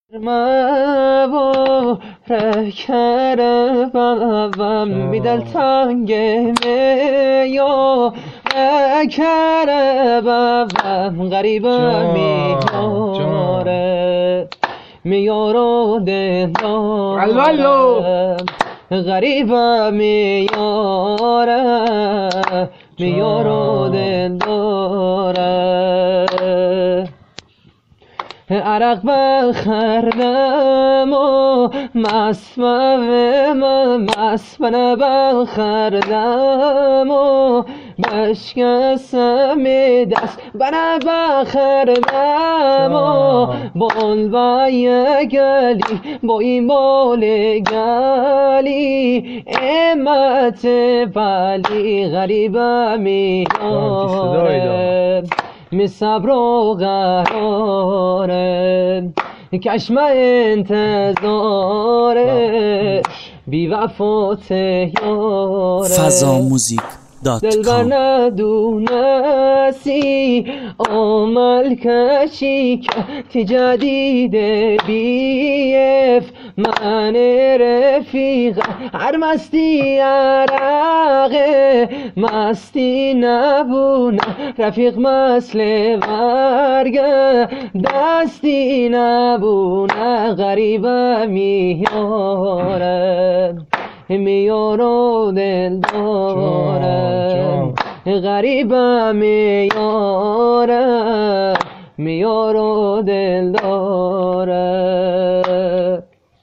ما رکربم میدل تنگ میو رکربم غریبم میاره میارو دلارم غریبم میاره میارو دلارم عرق بخردم و مسمن بخردم و بشکستم دست بنا بخردم و بال بای گلی با این بال گلی امت ولی غریبم میاره می صبر و قراره کشم انتظاره بی وفات یاره FazaMuzik.com ندونستی عمل کشی که جدید بیف من رفیق هر مستی عرقه مستی نبونه رفیق مثل ورگه دستی نبونه غریبه میاره میارو دل دارم غریبم میاره میارو دل داره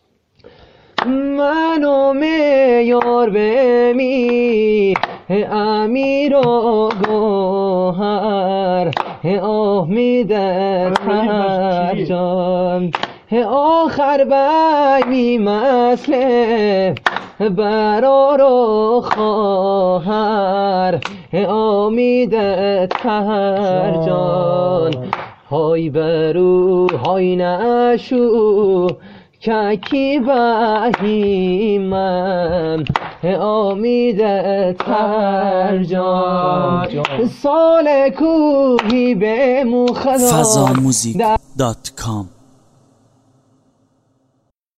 منو میار بمی امیر و گوهر امیدت هر جان آخر بایی مسله برار و خواهر امیدت هر جان های برو های نشو کی بهیمم امیدت هر جان سال کوهی به مخدا FazaMuzik.com